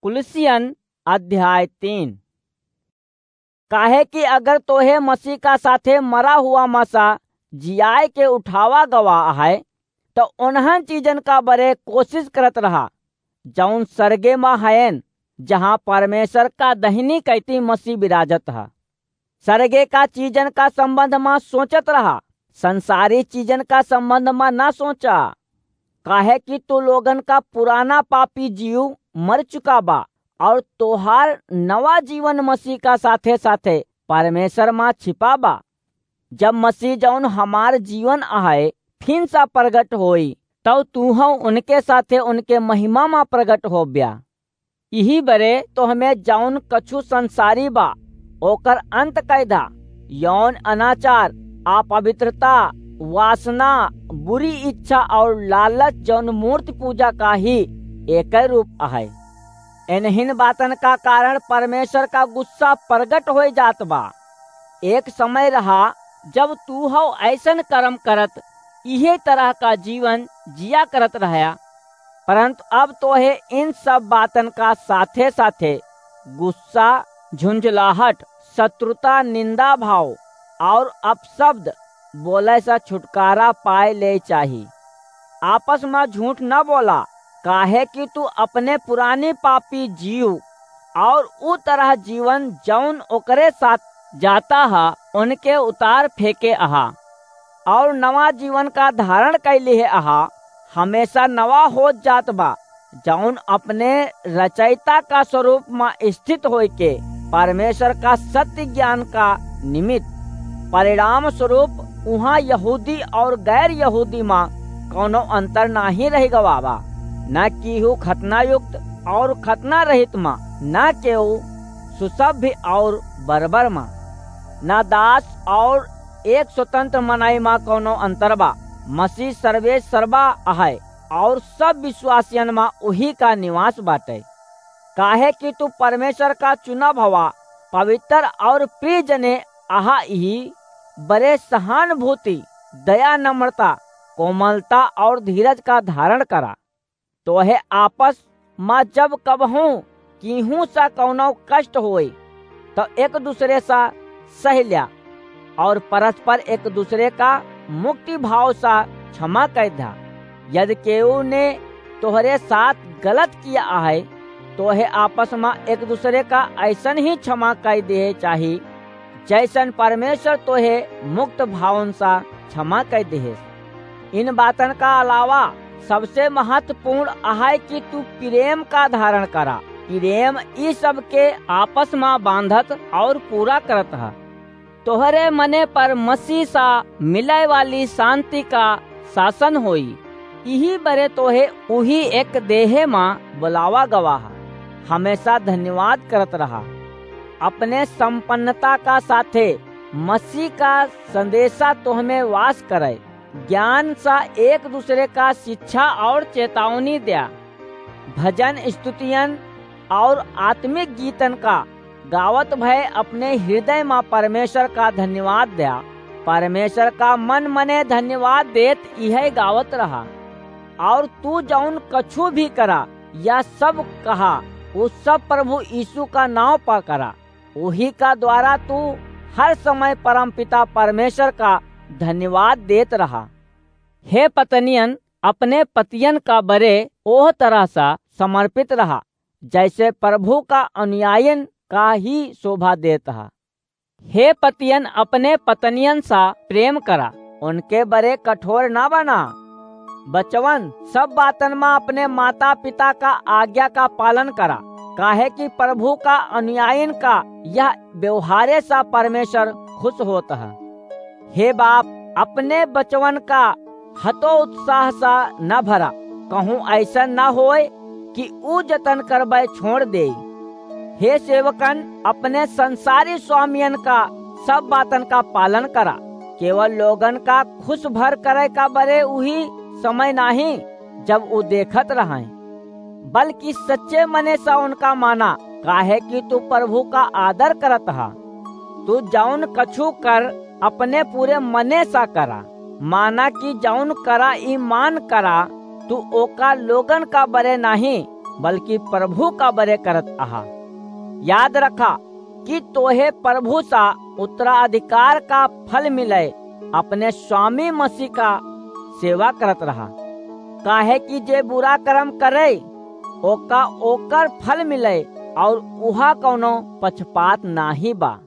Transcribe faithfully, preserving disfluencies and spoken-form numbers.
कुलसियन अध्याय तीन। काहे कि अगर तोहे मसीह का साथे मरा हुआ मसा जियाए के उठावा गवा है, तो उन्हन चीजन का बरे कोशिश करत रहा जौन सरगे में हयन, जहाँ परमेश्वर का दहिनी कैती मसीह विराजत है। सरगे का चीजन का संबंध में सोचत रहा, संसारी चीजन का संबंध में ना सोचा। काहे कि तू लोगन का पुराना पापी जीव मर चुका बा और तोहार नवा जीवन मसीह का साथे साथे परमेश्वर में छिपा बा। जब मसीह जौन हमार जीवन आहे फिर सा प्रगट होई, तब तू हो उनके साथे उनके महिमा में प्रगट हो ब्या। यही बरे तो हमें जौन कछु संसारी बा ओकर अंत कैदा, यौन अनाचार, अपवित्रता, वासना, बुरी इच्छा और लालच जौन मूर्ति पूजा का ही एक रूप है। इन्हिन बातन का कारण परमेश्वर का गुस्सा प्रगट हो जात बा। एक समय रहा जब तू हो ऐसन कर्म करत इहे तरह का जीवन जिया करत रहा, परंतु अब तोहे इन सब बातन का साथे साथे गुस्सा, झुंझलाहट, शत्रुता, निंदा भाव और अपशब्द बोले से छुटकारा पाए ले चाहिए। आपस में झूठ न बोला, काहे कि तू अपने पुराने पापी जीव और उ तरह जीवन जौन ओकरे साथ जाता है उनके उतार फेंके आहा और नवा जीवन का धारण कैले है आहा। हमेशा नवा हो जात बा जौन अपने रचयिता का स्वरूप में स्थित होय के परमेश्वर का सत्य ज्ञान का निमित्त परिणाम स्वरूप वहाँ यहूदी और गैर यहूदी में कोनो अंतर नहीं रह गवावा, न केहू खतना युक्त और खतना रहित माँ, न केहू सुसभ्य और बर्बर माँ, न दास और एक स्वतंत्र मनाई माँ कोनो अंतर बा। मसीह सर्वे सर्वा है और सब विश्वासियन माँ उही का निवास बाटे। काहे कि तू परमेश्वर का चुना भवा पवित्र और प्रिय जने आहा ही बड़े सहानुभूति, दया, नम्रता, कोमलता और धीरज का धारण करा। तोहे आपस में जब कबहू किहू सा कौनो कष्ट होई तो एक दूसरे सा सह लिया और परस्पर एक दूसरे का मुक्ति भाव सा क्षमा कर दा। यदि केहू ने तोहरे साथ गलत किया है तोहे आपस में एक दूसरे का ऐसन ही क्षमा कर दे चाहिए जैसन परमेश्वर तोहे मुक्त भावन सा क्षमा कर दे। इन बातन का अलावा सबसे महत्वपूर्ण है कि तू प्रेम का धारण करा। प्रेम इस सब के आपस में बांधत और पूरा करत है। तोहरे मने पर मसीह सा मिले वाली शांति का शासन होई। यही बरे तोहे उही एक देहे में बुलावा गवाह हमेशा धन्यवाद करत रहा। अपने संपन्नता का साथे मसीह का संदेशा तोहमें वास करे। ज्ञान सा एक दूसरे का शिक्षा और चेतावनी दिया। भजन, स्तुतियन और आत्मिक गीतन का गावत भय अपने हृदय में परमेश्वर का धन्यवाद दिया। परमेश्वर का मन मने धन्यवाद देत यह गावत रहा। और तू जौन कछु भी करा या सब कहा उस सब प्रभु यीशु का नाम पा करा। वही का द्वारा तू हर समय परमपिता परमेश्वर का धन्यवाद देत रहा। हे पत्नियन, अपने पतियन का बरे ओह तरह सा समर्पित रहा जैसे प्रभु का अनुयायन का ही शोभा देता है। हे पतियन, अपने पत्नियन सा प्रेम करा, उनके बरे कठोर ना बना। बचवन, सब बातन में अपने माता पिता का आज्ञा का पालन करा, काहे कि प्रभु का अनुयायन का यह व्यवहारे सा परमेश्वर खुश होता है। हे बाप, अपने बचवन का हतो उत्साह सा न भरा, कहूँ ऐसा न होए कि ऊ जतन करबे छोड़ दे। हे सेवकन, अपने संसारी स्वामियन का सब बातन का पालन करा। केवल लोगन का खुश भर करे का बरे उही समय नहीं जब वो देखत रहे, बल्कि सच्चे मने सा उनका माना, काहे कि तू प्रभु का आदर करत हा। तू जौन कछु कर अपने पूरे मने सा करा, माना कि जौन करा ईमान करा, तू ओका लोगन का बरे नहीं बल्कि प्रभु का बरे करत आहा। याद रखा कि तोहे प्रभु सा उत्तराधिकार का फल मिले, अपने स्वामी मसीह का सेवा करत रहा। काहे कि जे बुरा कर्म करे ओका ओकर फल मिले और उहा कौनो पक्षपात नाही बा।